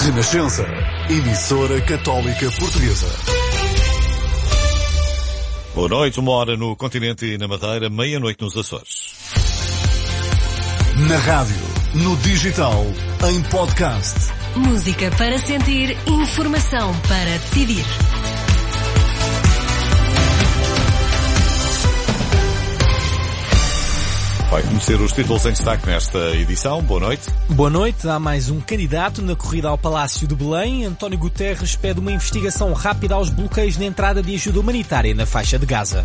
Renascença, emissora católica portuguesa. Boa noite, 1h no continente e na Madeira, meia-noite nos Açores. Na rádio, no digital, em podcast. Música para sentir, informação para decidir. Vai conhecer os títulos em destaque nesta edição. Boa noite. Boa noite. Há mais um candidato na corrida ao Palácio de Belém. António Guterres pede uma investigação rápida aos bloqueios na entrada de ajuda humanitária na faixa de Gaza.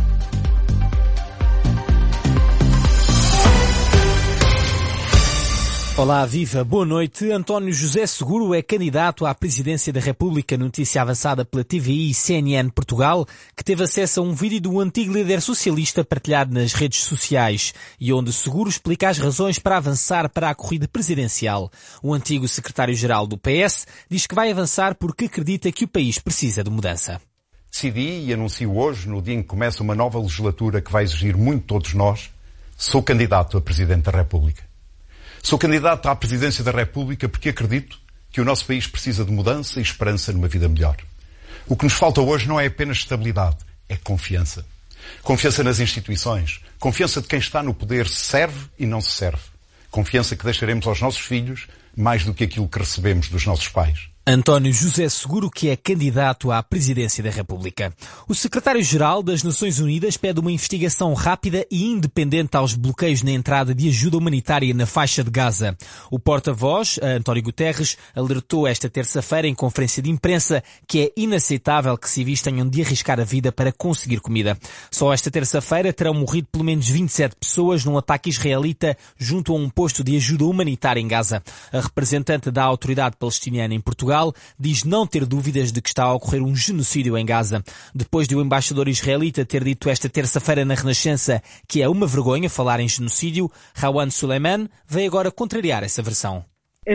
Olá, viva, boa noite. António José Seguro é candidato à presidência da República. Notícia avançada pela TVI e CNN Portugal, que teve acesso a um vídeo do antigo líder socialista partilhado nas redes sociais e onde Seguro explica as razões para avançar para a corrida presidencial. O antigo secretário-geral do PS diz que vai avançar porque acredita que o país precisa de mudança. Decidi e anuncio hoje, no dia em que começa uma nova legislatura que vai exigir muito de todos nós, sou candidato a Presidente da República. Sou candidato à Presidência da República porque acredito que o nosso país precisa de mudança e esperança numa vida melhor. O que nos falta hoje não é apenas estabilidade, é confiança. Confiança nas instituições, confiança de quem está no poder se serve e não se serve. Confiança que deixaremos aos nossos filhos mais do que aquilo que recebemos dos nossos pais. António José Seguro, que é candidato à presidência da República. O secretário-geral das Nações Unidas pede uma investigação rápida e independente aos bloqueios na entrada de ajuda humanitária na faixa de Gaza. O porta-voz, António Guterres, alertou esta terça-feira em conferência de imprensa que é inaceitável que civis tenham de arriscar a vida para conseguir comida. Só esta terça-feira terão morrido pelo menos 27 pessoas num ataque israelita junto a um posto de ajuda humanitária em Gaza. A representante da autoridade palestiniana em Portugal diz não ter dúvidas de que está a ocorrer um genocídio em Gaza. Depois de o embaixador israelita ter dito esta terça-feira na Renascença que é uma vergonha falar em genocídio, Rawan Suleiman veio agora contrariar essa versão.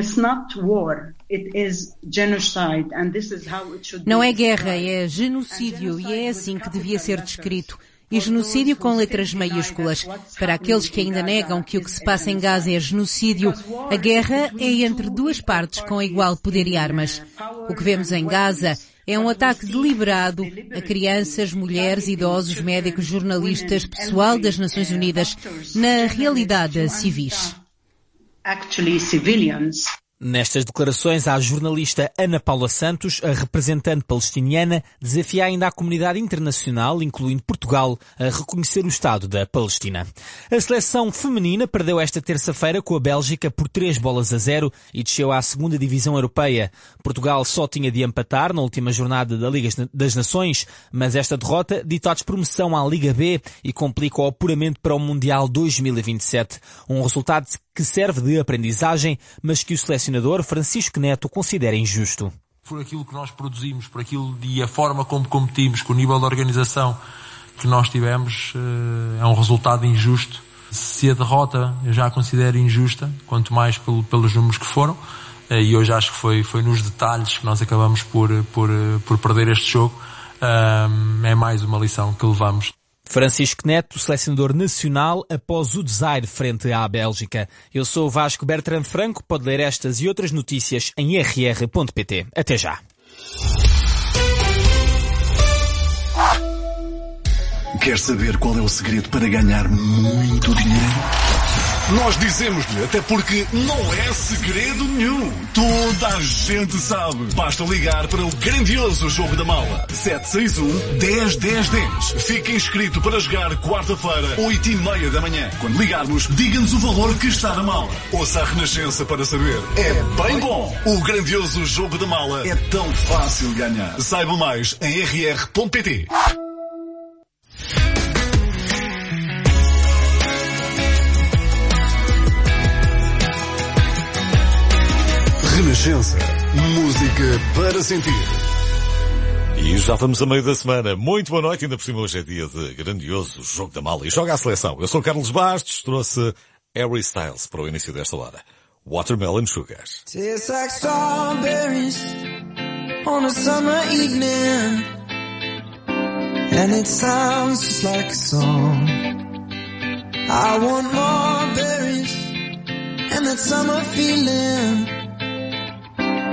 Não é guerra, é genocídio e é assim que devia ser descrito. E genocídio com letras maiúsculas. Para aqueles que ainda negam que o que se passa em Gaza é genocídio, a guerra é entre duas partes com igual poder e armas. O que vemos em Gaza é um ataque deliberado a crianças, mulheres, idosos, médicos, jornalistas, pessoal das Nações Unidas, na realidade civis. Nestas declarações, a jornalista Ana Paula Santos, a representante palestiniana, desafia ainda a comunidade internacional, incluindo Portugal, a reconhecer o Estado da Palestina. A seleção feminina perdeu esta terça-feira com a Bélgica por 3-0 e desceu à segunda divisão europeia. Portugal só tinha de empatar na última jornada da Liga das Nações, mas esta derrota dita a despromoção à Liga B e complica o apuramento para o Mundial 2027. Um resultado que serve de aprendizagem, mas que o selecionador Francisco Neto considera injusto. Por aquilo que nós produzimos, por aquilo e a forma como competimos, com o nível de organização que nós tivemos, é um resultado injusto. Se a derrota eu já a considero injusta, quanto mais pelos números que foram, e hoje acho que foi nos detalhes que nós acabamos por perder este jogo, é mais uma lição que levamos. Francisco Neto, selecionador nacional, após o desaire frente à Bélgica. Eu sou o Vasco Bertrand Franco, pode ler estas e outras notícias em rr.pt. Até já. Quer saber qual é o segredo para ganhar muito dinheiro? Nós dizemos-lhe, até porque não é segredo nenhum. Toda a gente sabe. Basta ligar para o grandioso Jogo da Mala. 761-10-10-10. Fique inscrito para jogar quarta-feira, 8h30 da manhã. Quando ligarmos, diga-nos o valor que está na mala. Ouça a Renascença para saber. É bem bom. O grandioso Jogo da Mala é tão fácil de ganhar. Saiba mais em rr.pt. Renascença. Música para sentir. E já vamos a meio da semana. Muito boa noite. Ainda por cima hoje é dia de grandioso Jogo da Mala. E joga a seleção. Eu sou Carlos Bastos. Trouxe Harry Styles para o início desta hora. Watermelon Sugar. Tastes like strawberries on a summer evening, and it sounds just like a song. I want more berries and that summer feeling.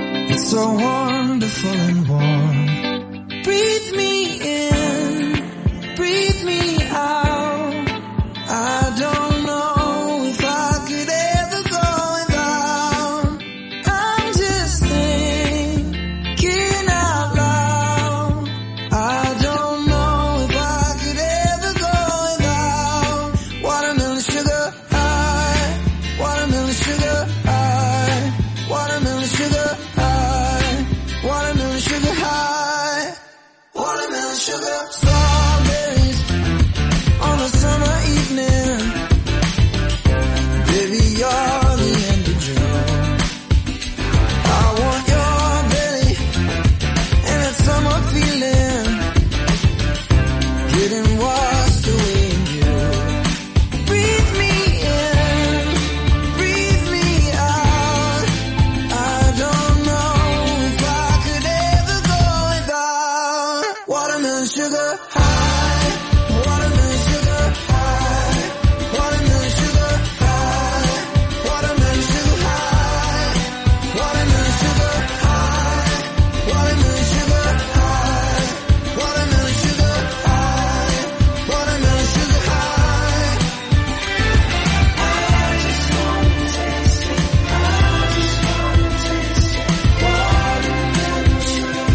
so wonderful and warm. Breathe me in, breathe me out. I don't know if I could ever go without. I'm just thinking out loud. I don't know if I could ever go without watermelon sugar high, watermelon sugar high, watermelon sugar high, watermelon sugar high, watermelon sugar. Strawberries on a summer evening. Baby, you're the end of June. I want your belly and that summer feeling, getting washed away in you. Breathe me in, breathe me out. I don't know if I could ever go without watermelon sugar high, watermelon sugar high, watermelon sugar high, watermelon sugar high, watermelon sugar high, watermelon sugar high, watermelon sugar high, watermelon sugar high. I just wanna taste it, I just wanna taste it, watermelon sugar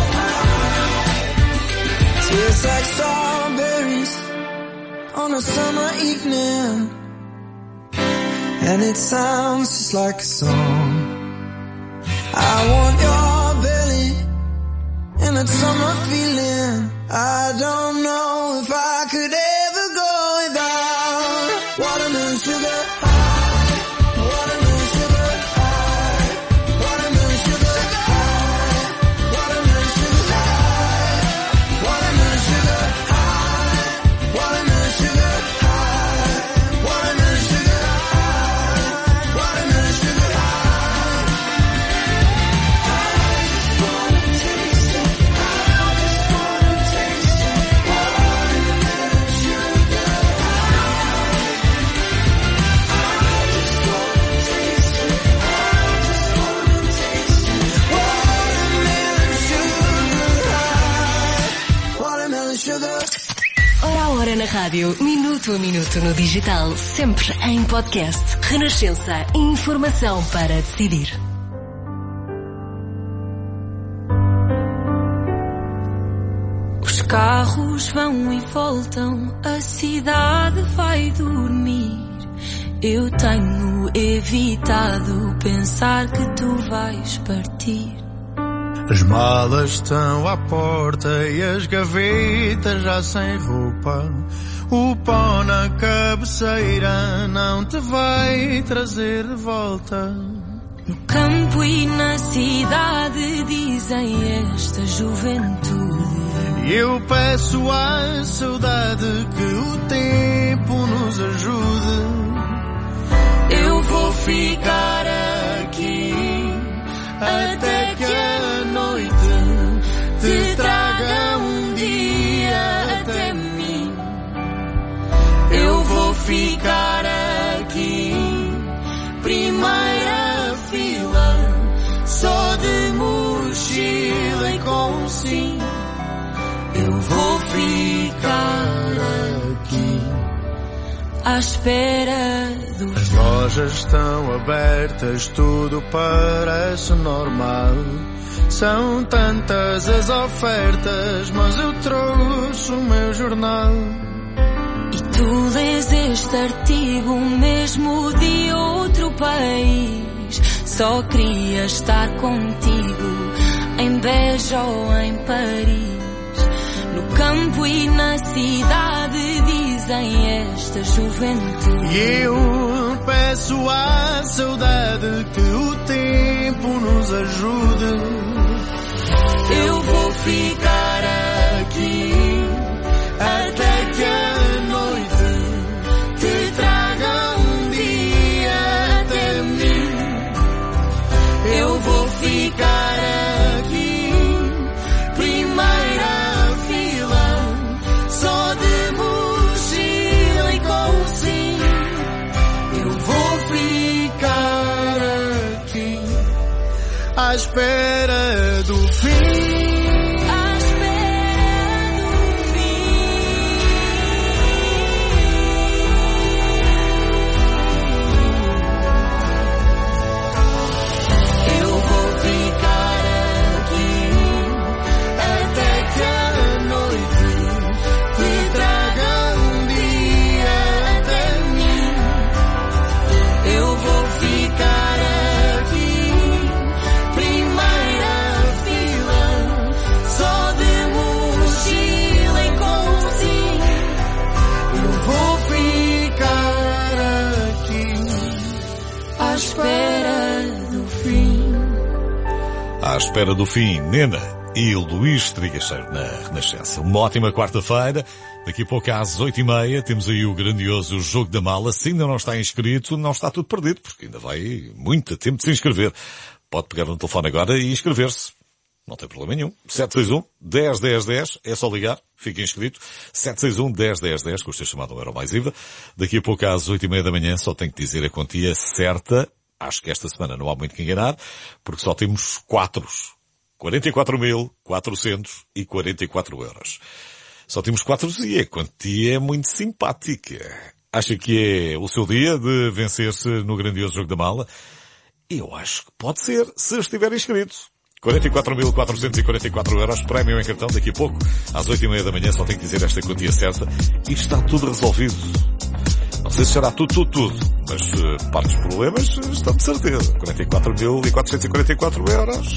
high. Tastes like strawberries on a summer evening, and it sounds just like a song. I want your belly and that summer feeling. I don't know if I could ever go without watermelon sugar high, watermelon sugar high, watermelon sugar high, watermelon sugar high, watermelon sugar high, watermelon sugar high, watermelon sugar high, watermelon sugar high. I just wanna taste it, I just wanna taste it, watermelon sugar high. I just wanna taste it, I just wanna taste it, watermelon sugar high, watermelon sugar. Hora a hora na rádio, minuto a minuto no digital, sempre em podcast. Renascença, informação para decidir. Os carros vão e voltam, a cidade vai dormir. Eu tenho evitado pensar que tu vais partir. As malas estão à porta e as gavetas já sem roupa. O pó na cabeceira não te vai trazer de volta. No campo e na cidade dizem esta juventude. E eu peço à saudade que o tempo nos ajude. Eu vou ficar aqui até que a noite te traga um dia até mim. Eu vou ficar aqui, primeira fila, só de mochila e com sim. Eu vou ficar aqui, à espera do As lojas estão abertas, tudo parece normal. São tantas as ofertas, mas eu trouxe o meu jornal. E tu lês este artigo mesmo de outro país. Só queria estar contigo em Beja ou em Paris. No campo e na cidade dizem esta juventude. E eu peço à saudade que o tempo nos ajude. Eu vou ficar aqui até que a noite te traga um dia até mim. Eu vou ficar aqui, primeira fila, só de mochila e com sim. Eu vou ficar aqui, à espera do fim. À espera do fim, Nena e Luís Trigacheiro na Renascença. Uma ótima quarta-feira. Daqui a pouco às 8h30 temos aí o grandioso Jogo da Mala. Se ainda não está inscrito, não está tudo perdido, porque ainda vai muito tempo de se inscrever. Pode pegar no telefone agora e inscrever-se. Não tem problema nenhum. 761-10-10-10. É só ligar. Fique inscrito. 761-10-10-10. Custa chamado €1 mais IVA. Daqui a pouco às 8h30 da manhã só tenho que dizer a quantia certa. Acho que esta semana não há muito que enganar, porque só temos 44.444 euros. Só temos 4 e a quantia é muito simpática. Acha que é o seu dia de vencer-se no grandioso Jogo da Mala? Eu acho que pode ser, se estiver inscrito. 44.444 euros, prémio em cartão daqui a pouco. Às 8h30 da manhã só tenho que dizer esta quantia certa e está tudo resolvido. Não sei se será tudo, mas parte dos problemas estão de certeza. 44.444 euros.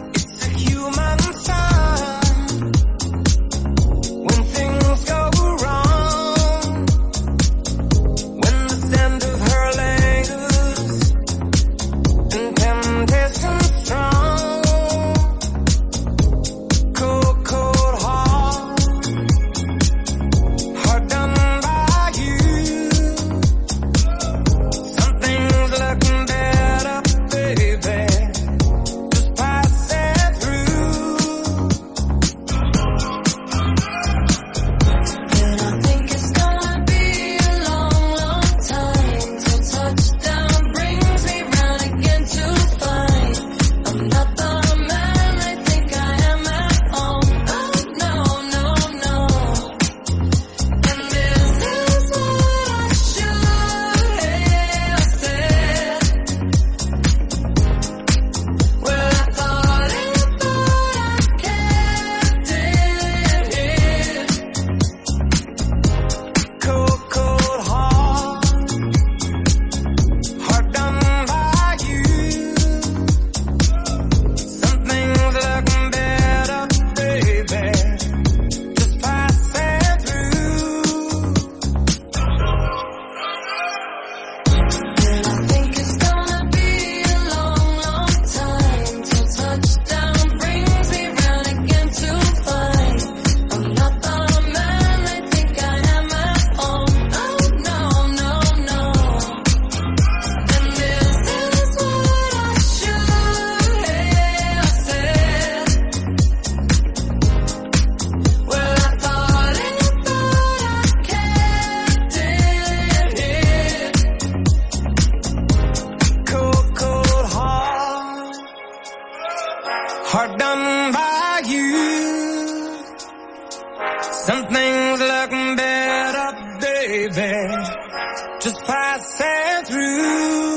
Hard done by you. Something's looking better, baby. Just passing through.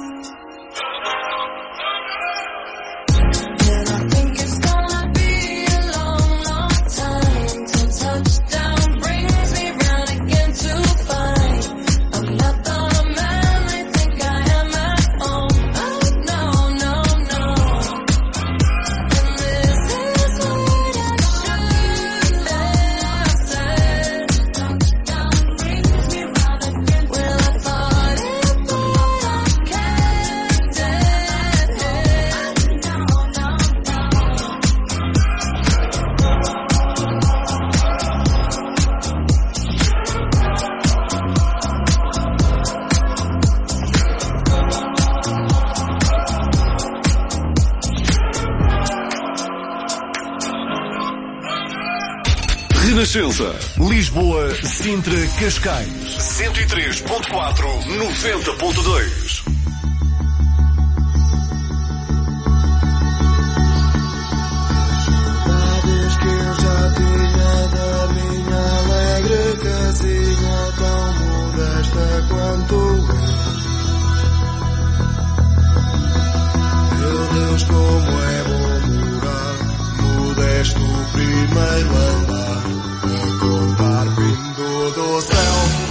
Renascença, Lisboa, Sintra, Cascais, 103.4, 90.2. como é bom morar, modesto primeiro andar, a contar vindo do céu.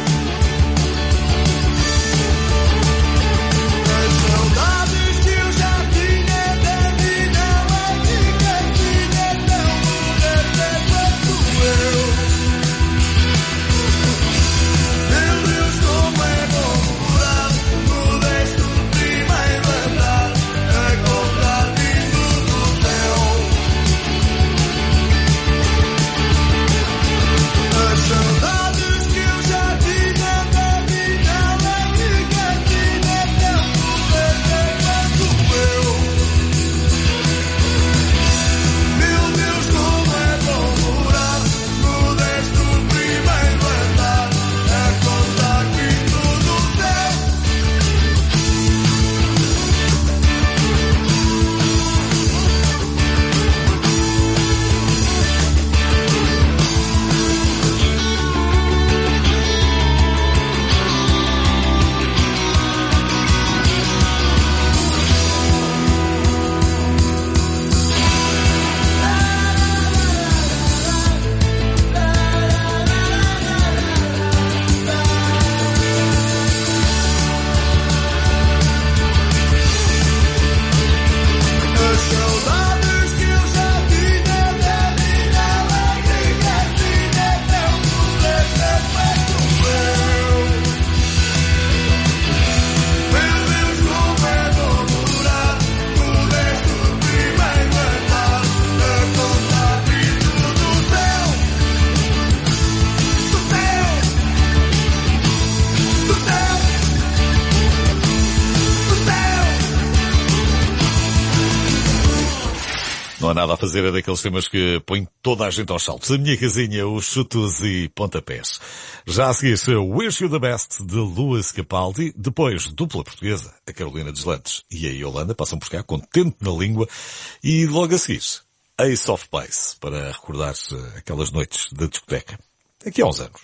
Não há nada a fazer, é daqueles temas que põem toda a gente aos saltos. A minha casinha, os chutos e pontapés. Já a seguir, Wish You the Best, de Lewis Capaldi. Depois, dupla portuguesa, a Carolina Deslandes e a Yolanda, passam por cá, contente na língua. E logo a seguir, Ace of Base, para recordar aquelas noites da discoteca. Aqui há uns anos.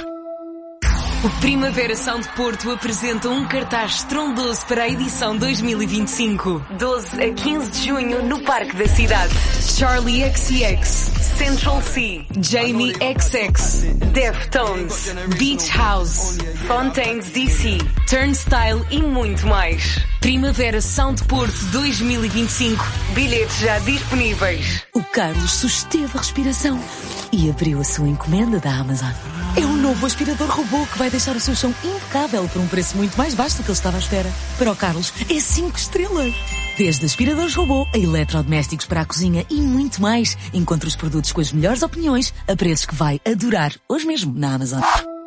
O Primavera Sound Porto apresenta um cartaz estrondoso para a edição 2025. 12 a 15 de junho no Parque da Cidade. Charlie XCX, Central C, Jamie XX, Deftones, Beach House, Fontaines DC, Turnstile e muito mais. Primavera Sound Porto 2025. Bilhetes já disponíveis. O Carlos susteve a respiração e abriu a sua encomenda da Amazon. É um novo aspirador robô que vai deixar o seu chão impecável por um preço muito mais baixo do que ele estava à espera. Para o Carlos, é 5 estrelas. Desde aspiradores robô a eletrodomésticos para a cozinha e muito mais. Encontre os produtos com as melhores opiniões a preços que vai adorar. Hoje mesmo na Amazon.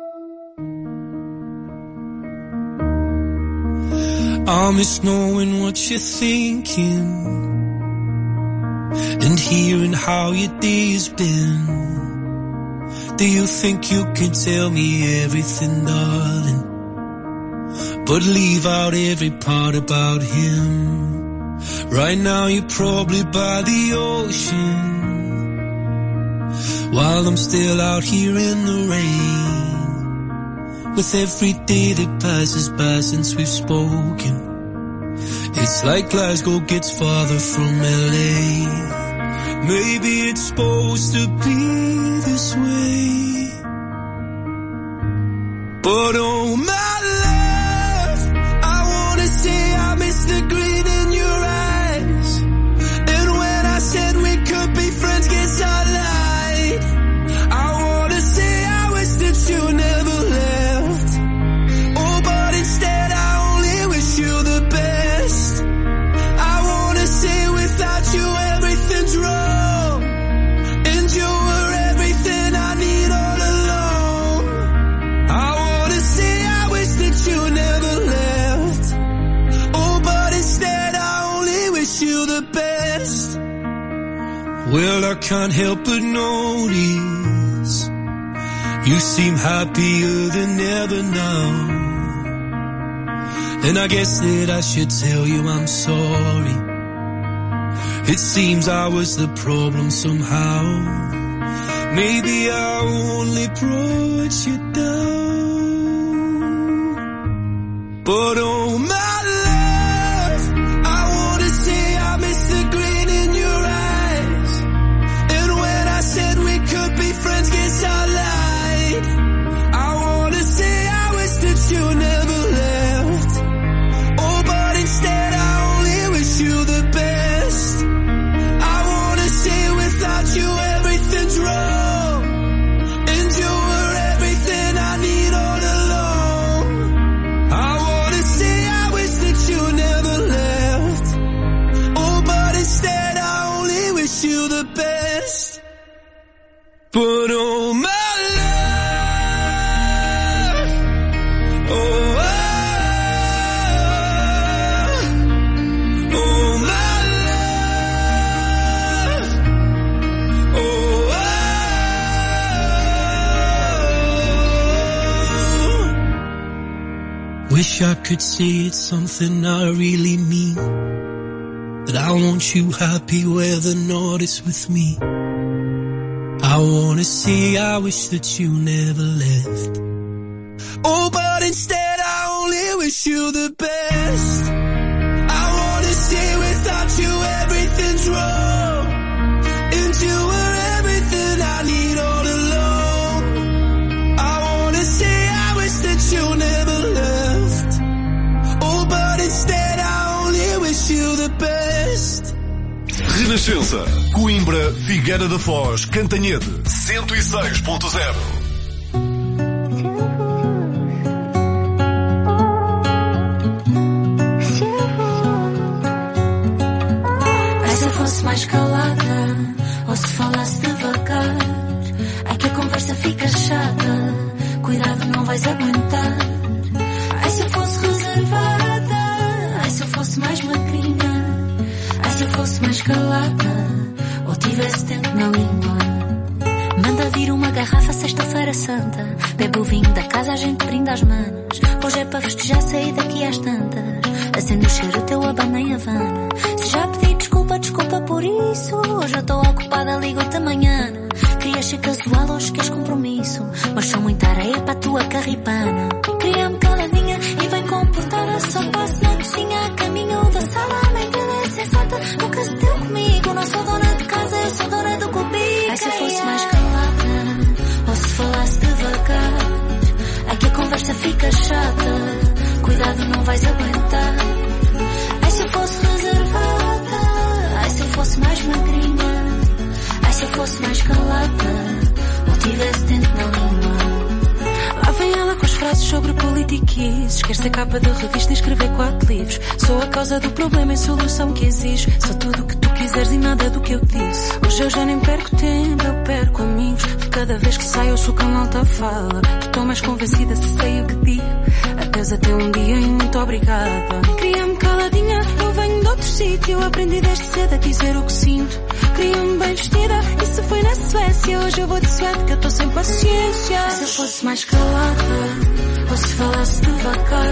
I miss knowing what you're thinking and hearing how your day's been. Do you think you can tell me everything, darling, but leave out every part about him? Right now you're probably by the ocean, while I'm still out here in the rain. With every day that passes by since we've spoken, it's like Glasgow gets farther from LA. Maybe it's supposed to be this way, but oh my love, I wanna say I miss the grin in your eyes. And when I said we could be friends, guess I lied. I wanna say I wish that you never left. Oh, but instead I only wish you the best. I wanna say without you everything's wrong. You were everything I need all along. I wanna say I wish that you never left. Oh, but instead I only wish you the best. Well, I can't help but notice you seem happier than ever now. And I guess that I should tell you I'm sorry. It seems I was the problem somehow. Maybe I only brought you down. But oh my love, I wanna say I the best. But oh my love, oh, oh my love, oh, wish I could say it's something I really mean, that I want you happy whether or not it's with me. I wanna say I wish that you never left. oh, but instead I only wish you the best. I wanna say without you everything's wrong, and you were everything I need all along. I wanna say I wish that you never left. Oh, but instead I only wish you the best. Renascença, Coimbra, Figueira da Foz, Cantanhede, 106.0. Ai, se eu fosse mais calada, ou se falasse devagar, ai que a conversa fica chata, cuidado não vais aguentar. Ai, se eu fosse reservada, ai, se eu fosse mais magrinha, ai, se eu fosse mais calada, ou tivesse tempo na língua. Manda vir uma garrafa sexta-feira santa, bebe o vinho da casa, a gente brinda às manos. Hoje é para festejar, sair daqui às tantas, acende o cheiro teu, abana em Havana. Se já pedi desculpa, desculpa por isso, hoje eu estou ocupada, ligo-te amanhã. Querias ser casual, hoje queres compromisso, mas sou muita areia para a tua carripana. Cria-me caladinha e bem comportada, só passo na cozinha, a caminho da sala. A mente é sensata, nunca se deu comigo, não sou dona de casa, eu sou dona do cubico. Ai, se eu fosse mais calada, ou se falasse devagar, ai que a conversa fica chata, cuidado não vais aguentar. Ai, se eu fosse reservada, ai, se eu fosse mais magrinha, ai, se eu fosse mais calada, ou tivesse dentro na língua. Lá vem ela com as frases sobre politiquices, quer ser capa de revista e escrever 4 livros. Sou a causa do problema e solução que exige, sou tudo o que tu quiseres e nada do que eu disse. Hoje eu já nem perco tempo, eu perco amigos, de cada vez que saio eu sou que a malta fala. Estou mais convencida se sei o que digo, adeus até um dia e muito obrigada. Cria-me caladinha, eu venho de outro sítio, aprendi desde cedo a dizer o que sinto. Cria-me bem vestida, e se foi na Suécia, hoje eu vou de suéte que eu estou sem paciência. Se eu fosse mais calada, ou se falasse devagar,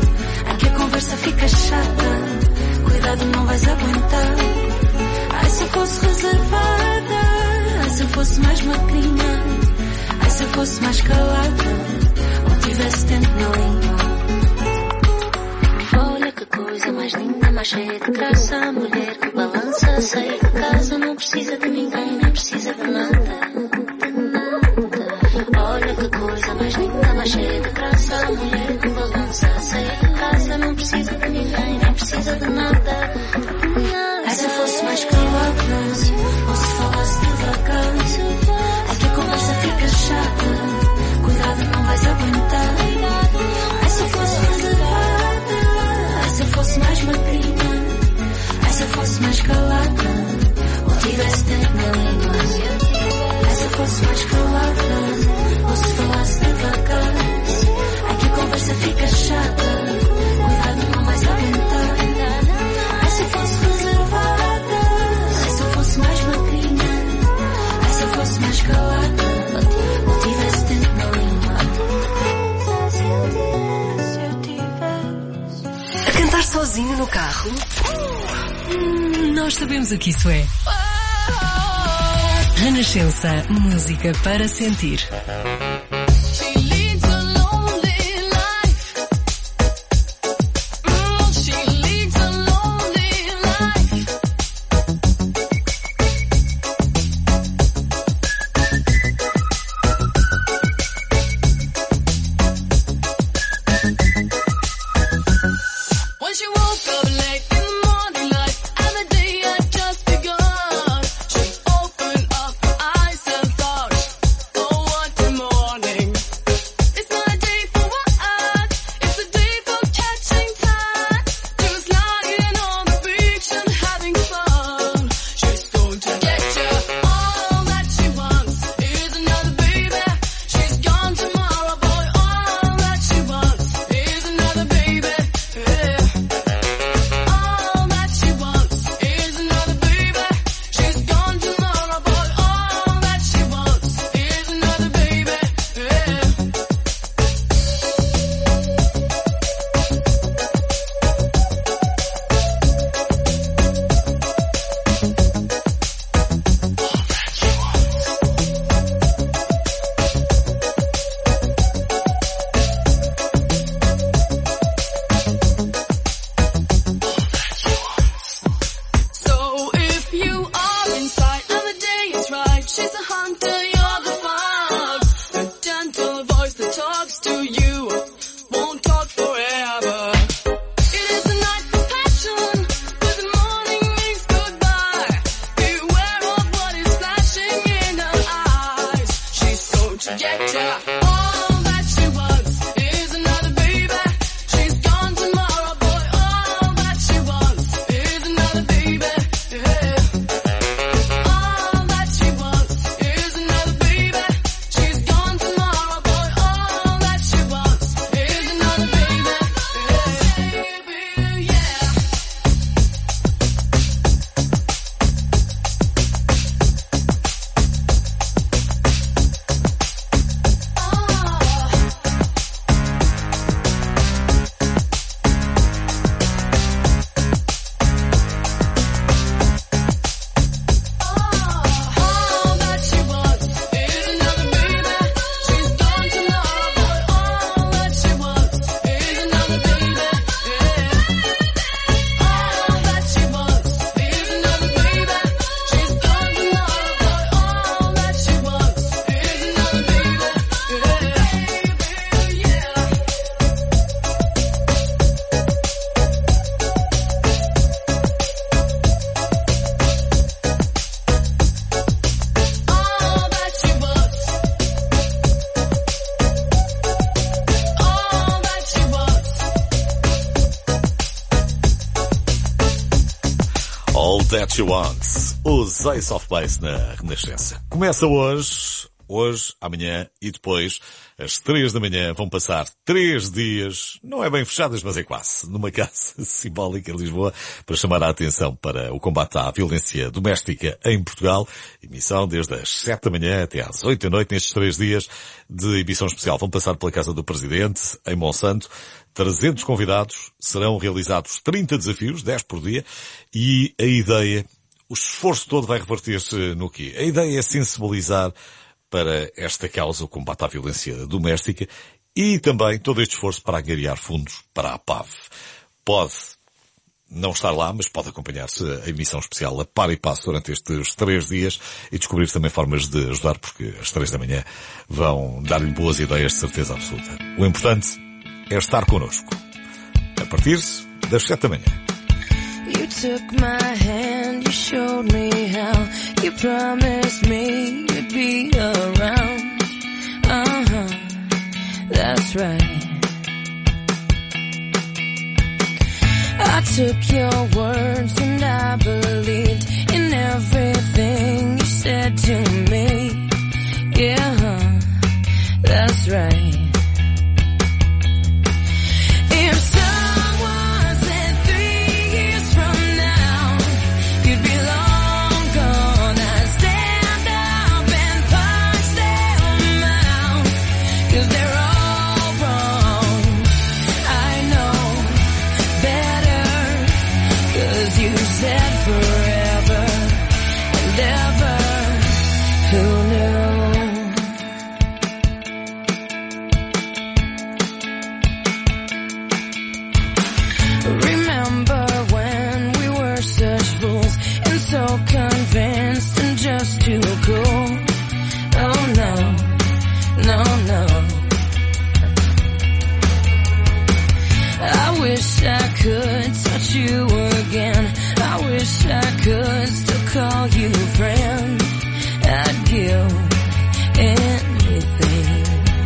ai que a conversa fica chata, cuidado não vais aguentar. Ai, se eu fosse reservada, ai, se eu fosse mais magrinha, ai, se eu fosse mais calada, ou tivesse tempo na língua. Olha que coisa mais linda, mais cheia de graça, a mulher que balança, sair de casa, não precisa de ninguém, nem precisa de nada. Olha que coisa mais linda, mais cheia de graça, a mulher que balança, sair de casa, não precisa de ninguém, nem precisa de nada. Ai, se eu fosse mais calada, ou se falasse devagar, ai que a conversa fica chata, cuidado não vais aguentar. Ai, se eu fosse reservada, ai, se eu fosse mais magrinha, ai, se eu fosse mais calada, ou tivesse tempo na língua. Ai, se eu fosse mais calada, ou se falasse devagar, ai que a conversa fica chata, cuidado não vais aguentar. Ai, se eu fosse reservada, ai, se eu fosse mais magrinha, ai, se eu fosse mais calada, ou tivesse tempo na língua. A cantar sozinho no carro? Nós sabemos o que isso é. Renascença, música para sentir. More. All That You Want, os Ace of Base na Renascença. Começa hoje, amanhã e depois, às 3 da manhã, vão passar 3 dias, não é bem fechadas, mas é quase, numa casa simbólica em Lisboa, para chamar a atenção para o combate à violência doméstica em Portugal. Emissão desde as 7 da manhã até às 8 da noite, nestes 3 dias de emissão especial. Vão passar pela Casa do Presidente, em Monsanto. 300 convidados, serão realizados 30 desafios, 10 por dia, e a ideia, o esforço todo vai repartir-se no quê? A ideia é sensibilizar para esta causa, o combate à violência doméstica, e também todo este esforço para angariar fundos para a PAV. Pode não estar lá, mas pode acompanhar-se a emissão especial a par e passo durante estes 3 dias e descobrir também formas de ajudar, porque às 3 da manhã vão dar-lhe boas ideias de certeza absoluta. O importante é estar connosco. A partir das 7 da manhã. You took my hand, you showed me how, you promised me you'd be around. That's right. I took your words and I believed in everything you said to me. Yeah, that's right. You again. I wish I could still call you friend. I'd give anything.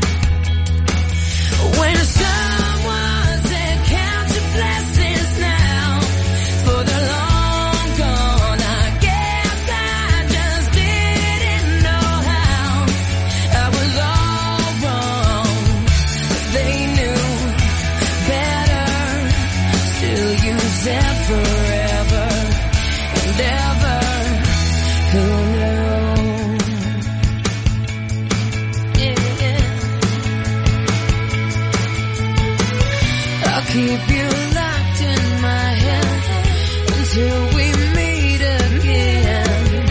When someone said count your blessings now, for the long gone, I guess I just didn't know how. I was all wrong. They knew better. Still you said forever and ever. Who knew? Yeah. I'll keep you locked in my head until we meet again.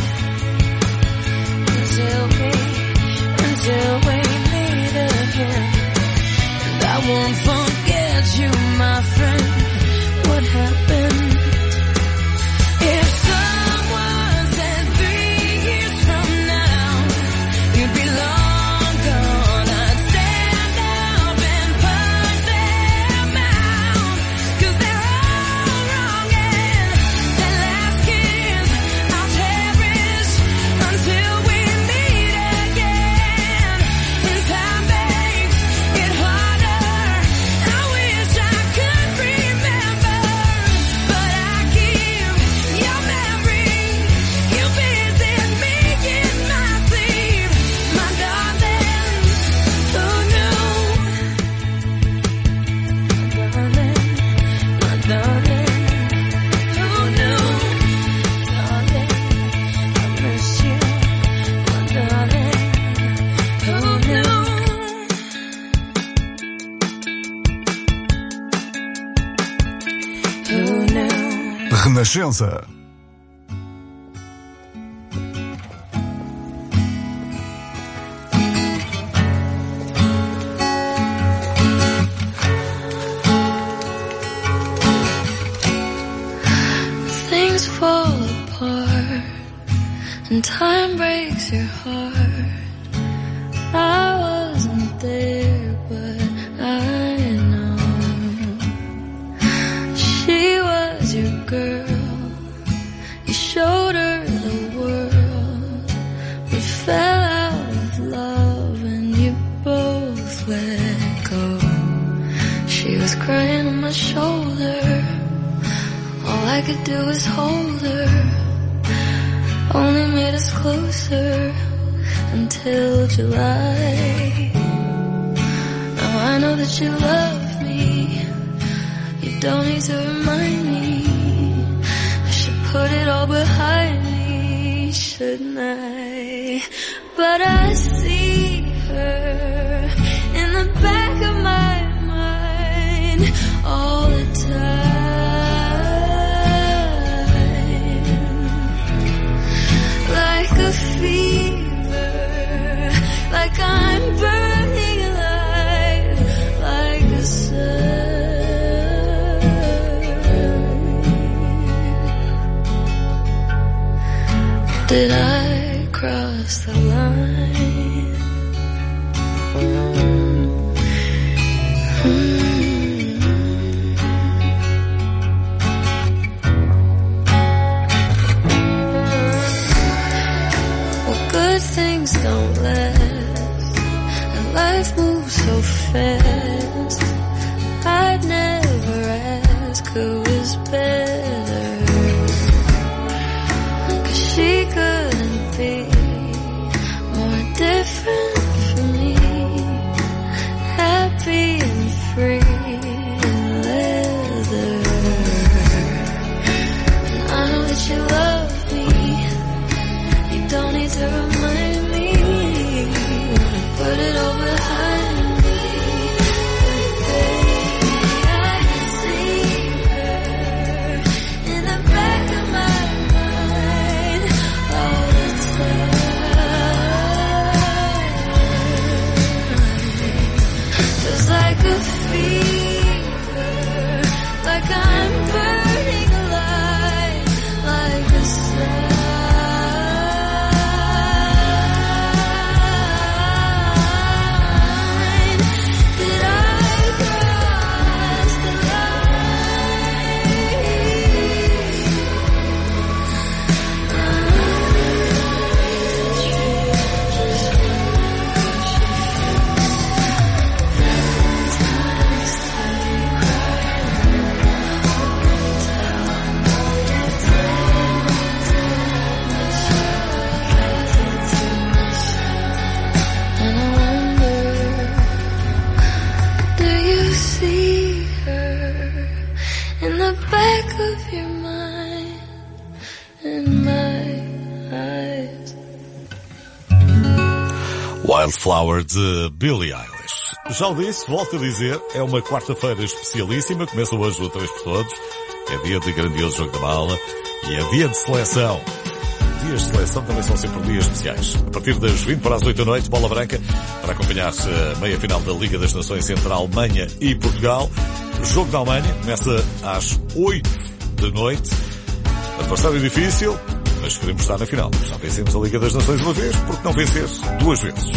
Until we meet again. And I won't forget you, my friend. What happened? If someone said 3 years from now you'd be long gone, I'd stand up and punch them out, 'cause they're all wrong, and that last kiss I'll cherish until we meet again. When time makes it harder, I wish I could remember. But I keep your memory. You visit me in my sleep, my darling. Who knew? My darling. Who knew? Darling, I miss you, my darling. Who knew? Who knew? Renascença. Things fall apart and time breaks your heart. I wasn't there, but I know she was your girl. You showed her the world. We fell out of love and you both let go. She was crying on my shoulder. All I could do is hold her. Only made us closer until July. Now I know that you love me. You don't need to remind me. I should put it all behind me, shouldn't I? But I see her in the back of my mind all the time. Like a fever, like I'm burning alive, like a sun. Did I cross the line? Good things don't last, and life moves so fast. I'd never ask who is better, 'cause she couldn't be more different from me. Happy and free in leather. And I know that you love me. You don't need to remind me. Put it all behind me. Baby, I can see her in the back of my mind all the time. Just like a fever, like I'm burning alive, like a sun. Wildflower de Billie Eilish. Já o disse, volto a dizer, é uma quarta-feira especialíssima, começa hoje o 3 por Todos, é dia de grandioso jogo da mala e é dia de seleção. Dias de seleção também são sempre dias especiais. A partir das 20 para as 8 da noite, bola branca, para acompanhar-se a meia-final da Liga das Nações entre a Alemanha e Portugal. O jogo da Alemanha começa às 8 da noite. Adversário difícil, mas queremos estar na final. Já vencemos a Liga das Nações uma vez, porque não vencer duas vezes.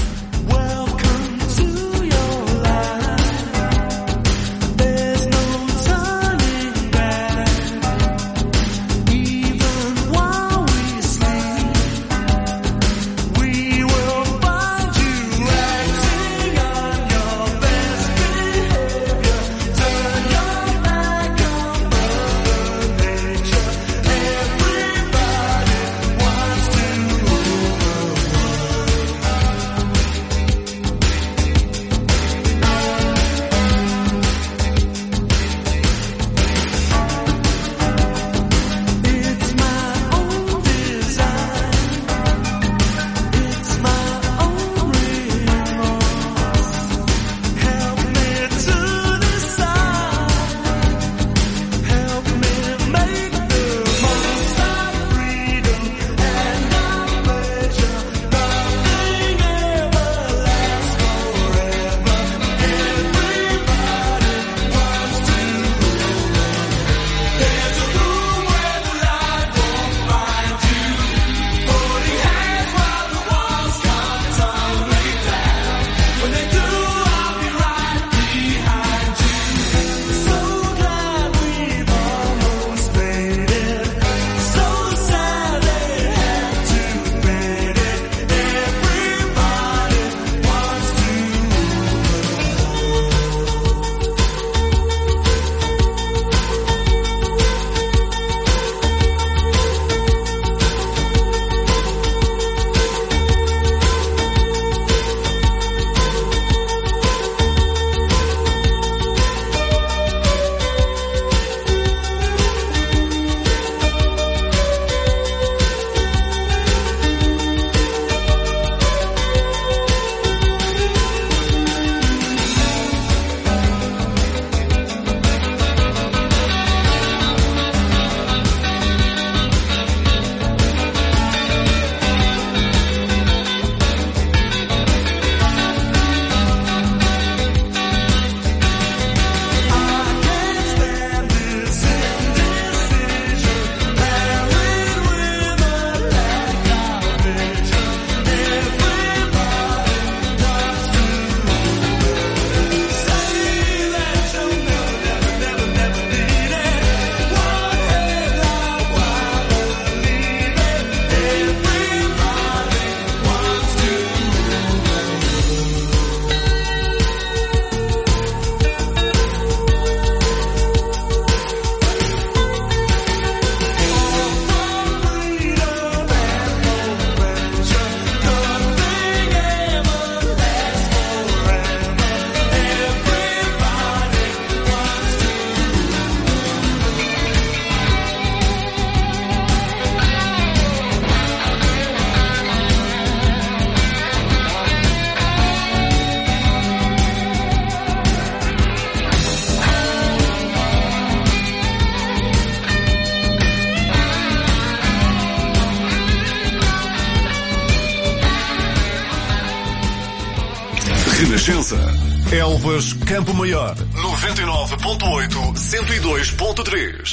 Renascença. Elvas, Campo Maior. 99.8, 102.3.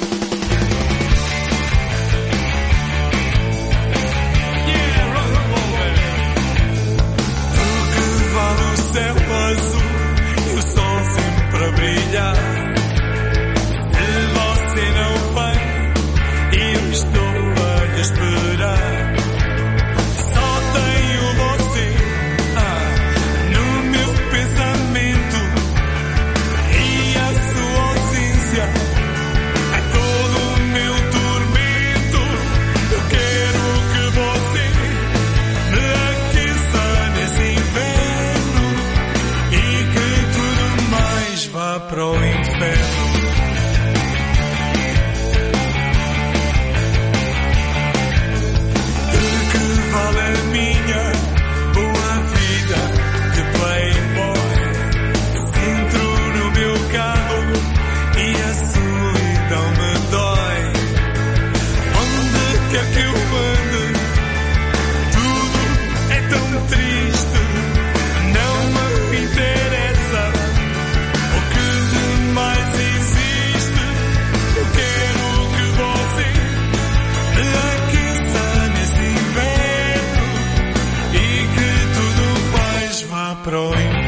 O céu azul e o sol sempre a brilhar. Você não vem e eu estou a lhe esperar. Só tenho você no meu pensamento e a sua ausência é todo o meu tormento. Eu quero que você me aqueça nesse inverno e que tudo mais vá para o inferno. De que vale a minha boa vida de playboy? Entro no meu carro e a solidão me dói. Onde quer que eu ande, tudo é tão triste. Não me interessa o que de mais existe. Eu quero que você me aqueça nesse inverno e que tudo mais vá para o inferno.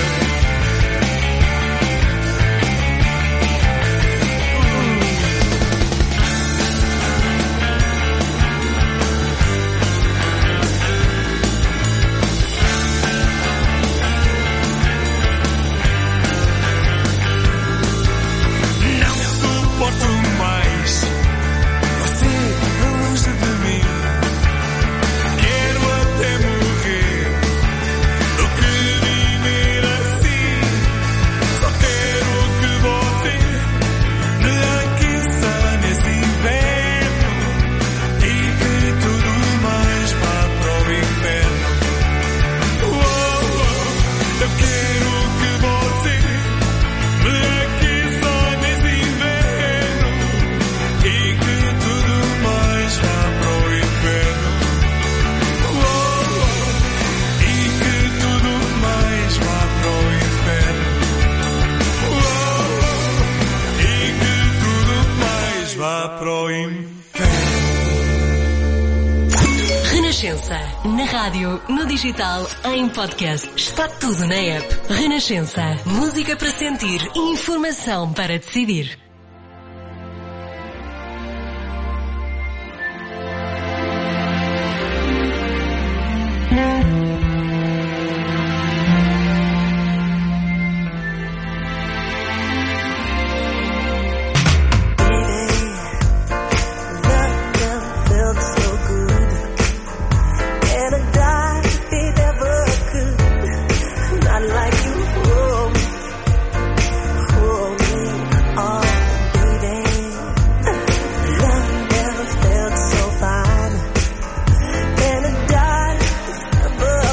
Não suporto mais você longe de mim. Quero até morrer do que viver assim. Só quero que você me aqueça nesse inverno e que tudo mais vá para o inferno. Eu quero que você me aqueça nesse inverno e que tudo mais vá para o inferno. E que tudo mais vá para o inferno. E que tudo mais vá para o inferno. Renascença. Na rádio, no digital, em podcast. Está tudo na app. Renascença. Música para sentir e informação para decidir. Felt so good, and I died if it ever could. Not like you, oh me, oh baby. Love never felt so fine, and I died if it ever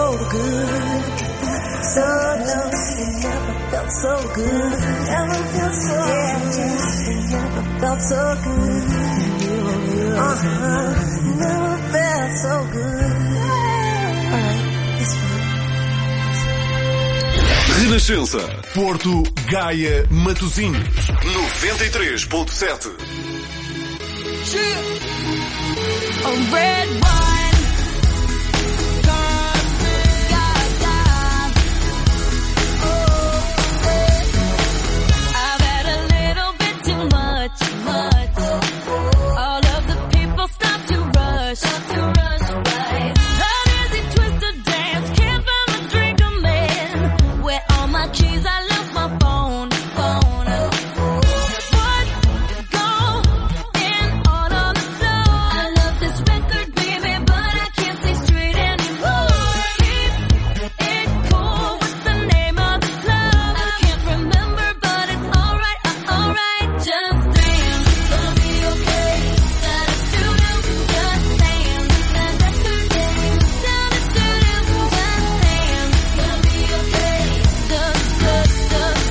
so good. So low, it never felt so good. Never felt so good. It never felt so good. Never felt so good. Alright, it's fine. Renascença, Porto, Gaia, Matosinhos, 93.7. A red wine. I've had a little bit too much. All of the people stop to rush. Right. An easy twist to dance, can't find a drink I'm in. Where all my keys, I left my phone. What's going on the floor? I love this record, baby, but I can't see straight anymore. Keep it cool, what's the name of the club? I can't remember, but it's alright, alright. Just dance, gonna be okay. Da-da-doo-doo, just dance. That's her name. Da-da-doo-doo, just dance. Gonna be okay. Just dance, dance,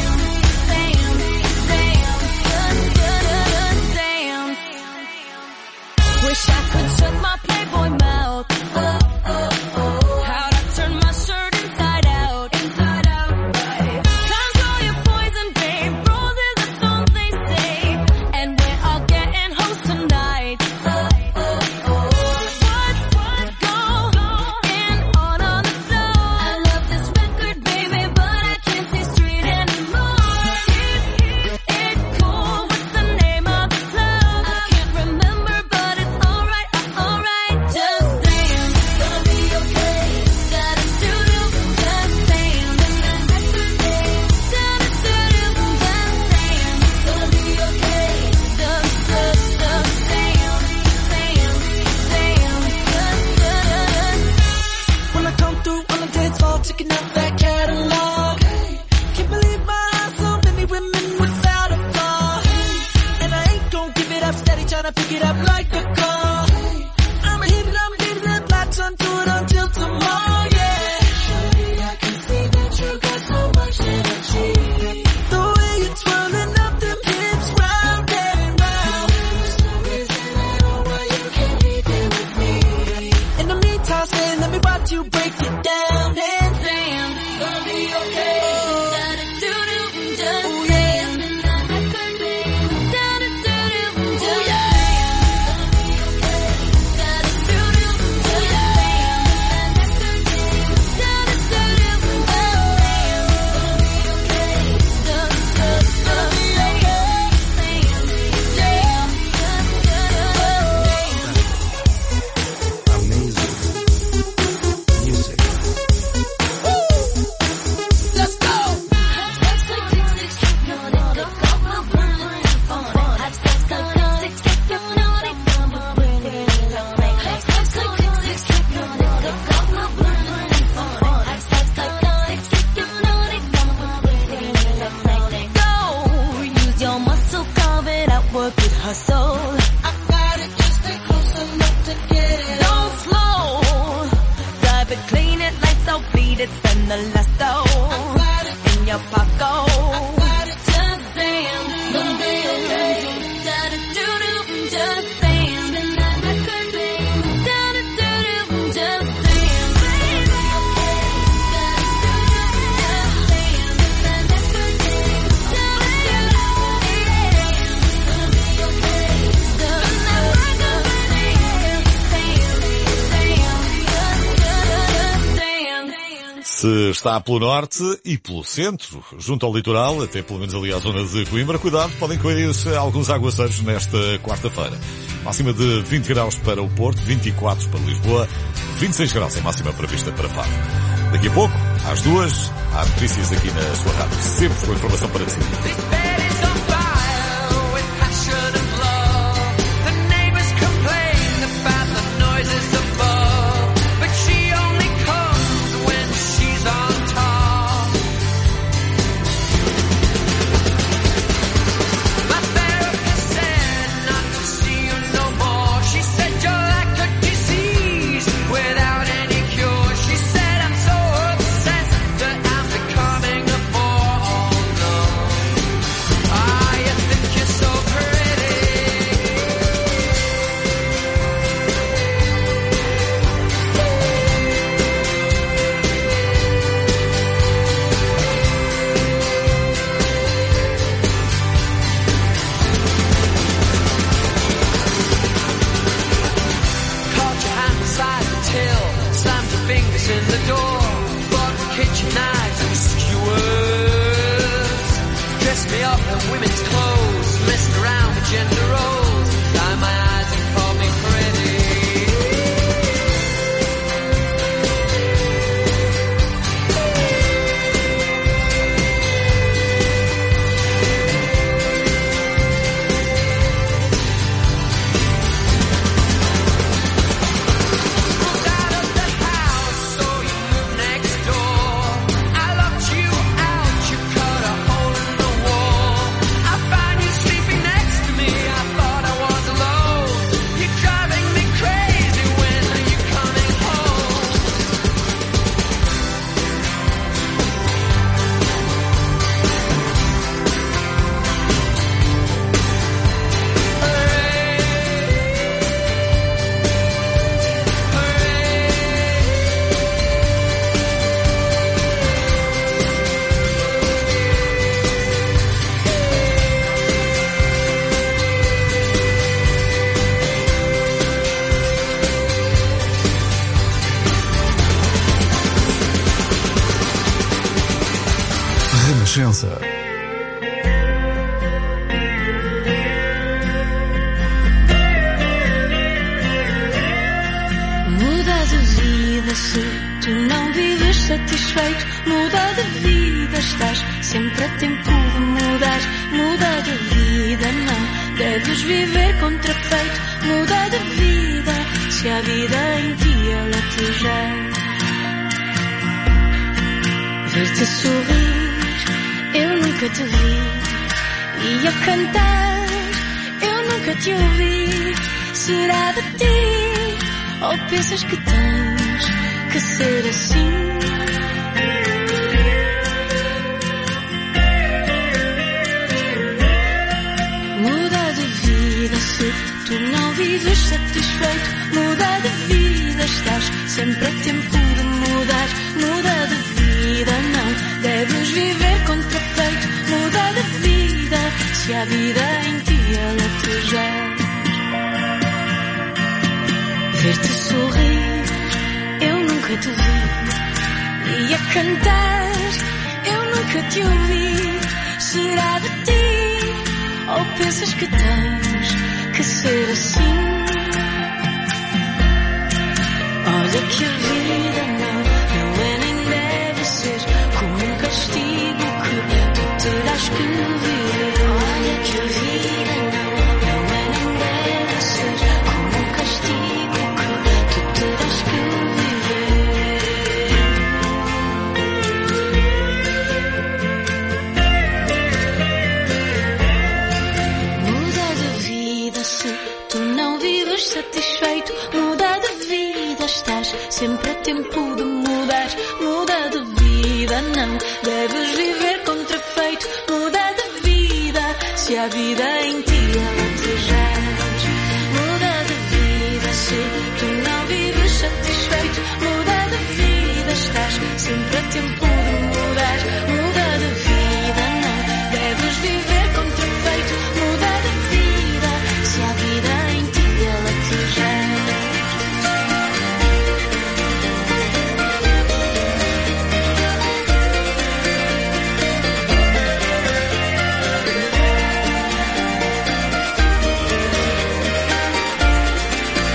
dance. Wish I could shut my Playboy mouth. How'd I turn my shirt inside out? Control your poison, babe. Roses are thorns, they say. And we're all getting home tonight. What's going on the floor? I love this record, baby, but I can't see straight anymore. Keep it cool, what's the name of the club? I can't remember, but it's alright, alright. Just dance, gonna be okay. Da-da-doo-doo, just dance. That's her name. Da-da-doo-doo, just dance. Gonna be okay. Just dance, When I come through on the dance floor, checking out that catalog. Can't believe my eyes, so many women without a flaw. And I ain't gon' give it up, steady tryna pick it up like a car. I'm hitting that latch onto it until tomorrow, yeah. Shawty, I can see that you got so much energy. The way you're twirling up them hips round and round. There's no reason at all why you can't be there with me. In the meantime, stay, let me watch you break it down and dance. Gonna be okay. Da-da-doo-doo, just dance. That's her name. Da-da-doo-doo, just dance. Da-da-doo-doo, just dance. That's her name. Da-da-doo-doo, just dance. Gonna be okay. Amazing music. Let's go. Go, use your muscle, carve it out, work it, hustle. I got it, just stay close enough to get it. Don't slow, drive it, clean it, lights out, bleed it, spend the last dough in your pocket. Just dance, don't be okay. Da-da-doo-doo, just dance. Da-da-doo-doo, just dance. Se está pelo norte e pelo centro, junto ao litoral, até pelo menos ali à zona de Coimbra, cuidado, podem cair alguns aguaceiros nesta quarta-feira. Máxima de 20 graus para o Porto, 24 para Lisboa, 26 graus é máxima prevista para Faro. Daqui a pouco, às 2, há notícias aqui na sua rádio, sempre com informação para si. She said you're like a disease without any cure. She said Renascença. Muda de vida se tu não vives satisfeito. Muda de vida, estás sempre a tempo de mudar. Muda de vida, não deves viver contrafeito. Muda de vida, se a vida em ti a latejar. Ver-te sorrir, eu nunca te vi. E a cantar, eu nunca te ouvi. Será de ti? Ou pensas que tens que ser assim? Muda de vida se tu não vives satisfeito. Muda de vida, estás sempre a tempo de mudar. Muda de vida, não deves viver contrafeito. Muda de vida, se a vida em ti a latejar. Ver-te sorrir, eu nunca te vi. E a cantar, eu nunca te ouvi. Será de ti? Ou pensas que tens que ser assim? Olha que a vida não é nem deve ser como um castigo que tu terás que viver. Olha que a vida não é nem deve ser como um castigo que tu terás que viver. Muda de vida se tu não vives satisfeito. Muda de vida, estás sempre a tempo de mudar. Muda de vida, não deves viver contrafeito. Muda de vida, se a vida em ti a latejar. Muda de vida se tu não vives satisfeito. Muda de vida, estás sempre a tempo de mudar. Muda de vida, não deves viver contrafeito. Muda de vida, se a vida em ti a latejar.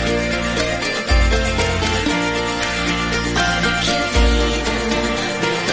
Olha que a vida não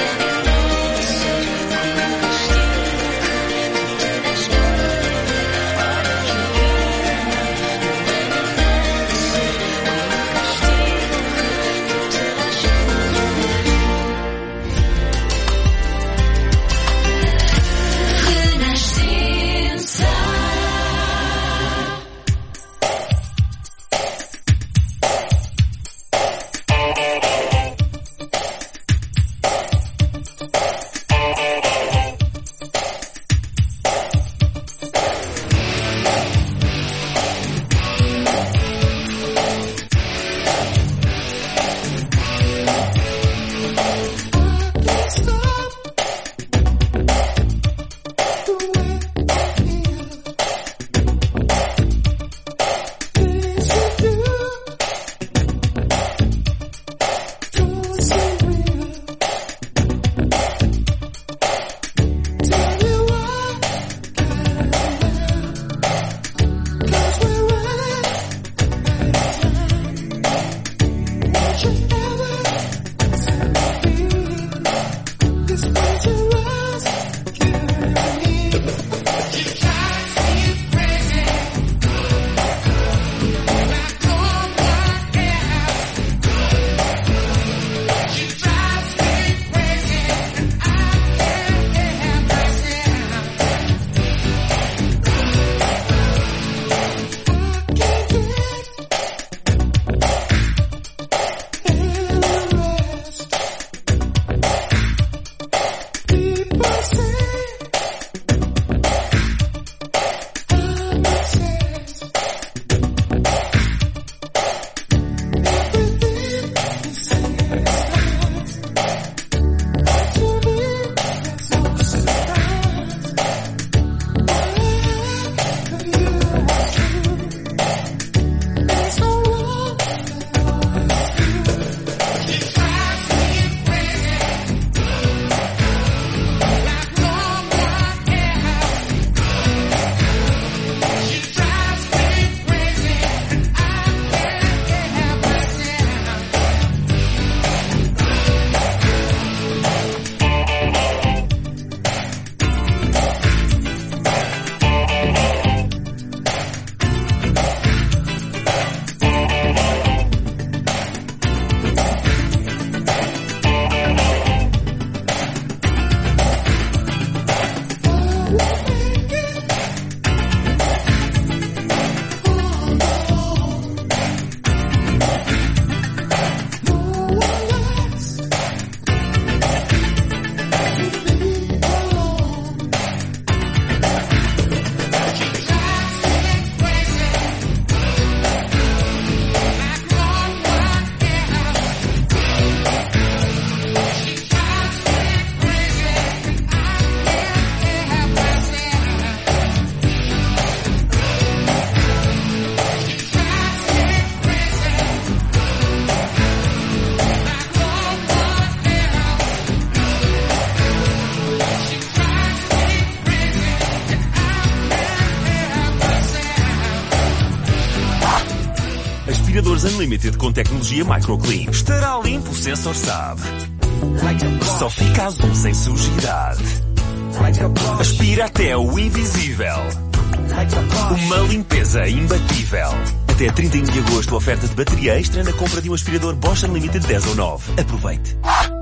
Unlimited com tecnologia microclean. Estará limpo, o sensor sabe. Só fica azul sem sujidade. Aspira até o invisível. Uma limpeza imbatível. Até 31 de agosto, oferta de bateria extra na compra de um aspirador Bosch Unlimited 10 ou 9. Aproveite.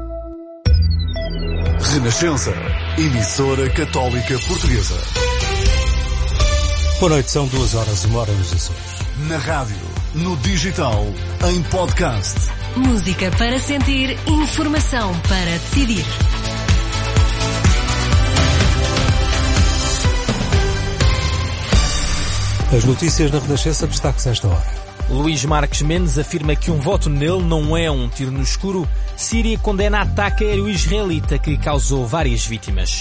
Renascença, emissora católica portuguesa. Boa noite, são 2h01 nos Açores. Na rádio, no digital, em podcast. Música para sentir, informação para decidir. As notícias na Renascença, destaques a esta hora. Luís Marques Mendes afirma que um voto nele não é um tiro no escuro. Síria condena ataque aéreo israelita que causou várias vítimas.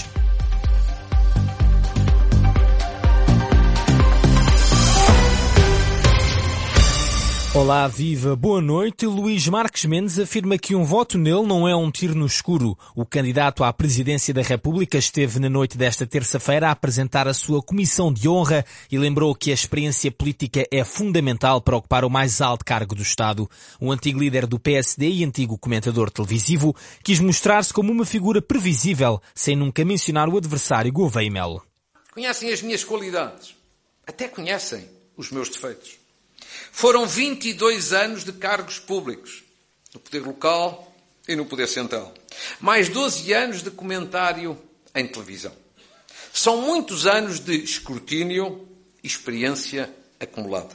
Olá, viva, boa noite. Luís Marques Mendes afirma que um voto nele não é um tiro no escuro. O candidato à presidência da República esteve na noite desta terça-feira a apresentar a sua comissão de honra e lembrou que a experiência política é fundamental para ocupar o mais alto cargo do Estado. O antigo líder do PSD e antigo comentador televisivo quis mostrar-se como uma figura previsível, sem nunca mencionar o adversário Gouveia Melo. Conhecem as minhas qualidades, até conhecem os meus defeitos. Foram 22 anos de cargos públicos, no poder local e no poder central. Mais 12 anos de comentário em televisão. São muitos anos de escrutínio e experiência acumulada.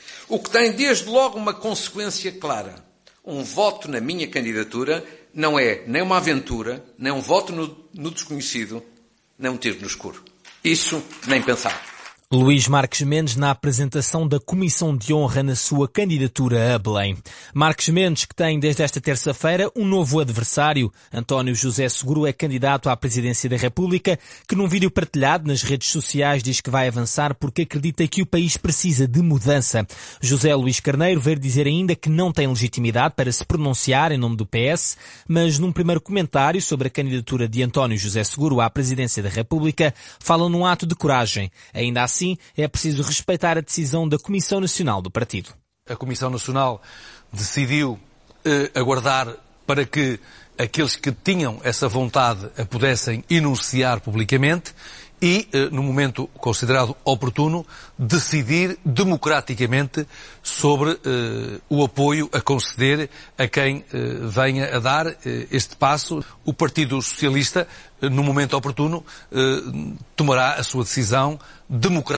O que tem desde logo uma consequência clara. Um voto na minha candidatura não é nem uma aventura, nem um voto no desconhecido, nem um tiro no escuro. Isso nem pensar. Luís Marques Mendes na apresentação da Comissão de Honra na sua candidatura a Belém. Marques Mendes, que tem desde esta terça-feira um novo adversário. António José Seguro é candidato à presidência da República, que num vídeo partilhado nas redes sociais diz que vai avançar porque acredita que o país precisa de mudança. José Luís Carneiro veio dizer ainda que não tem legitimidade para se pronunciar em nome do PS, mas num primeiro comentário sobre a candidatura de António José Seguro à presidência da República, fala num ato de coragem. Ainda assim, é preciso respeitar a decisão da Comissão Nacional do Partido. A Comissão Nacional decidiu aguardar para que aqueles que tinham essa vontade a pudessem enunciar publicamente e, no momento considerado oportuno, decidir democraticamente sobre o apoio a conceder a quem venha a dar este passo. O Partido Socialista, no momento oportuno, tomará a sua decisão democrática.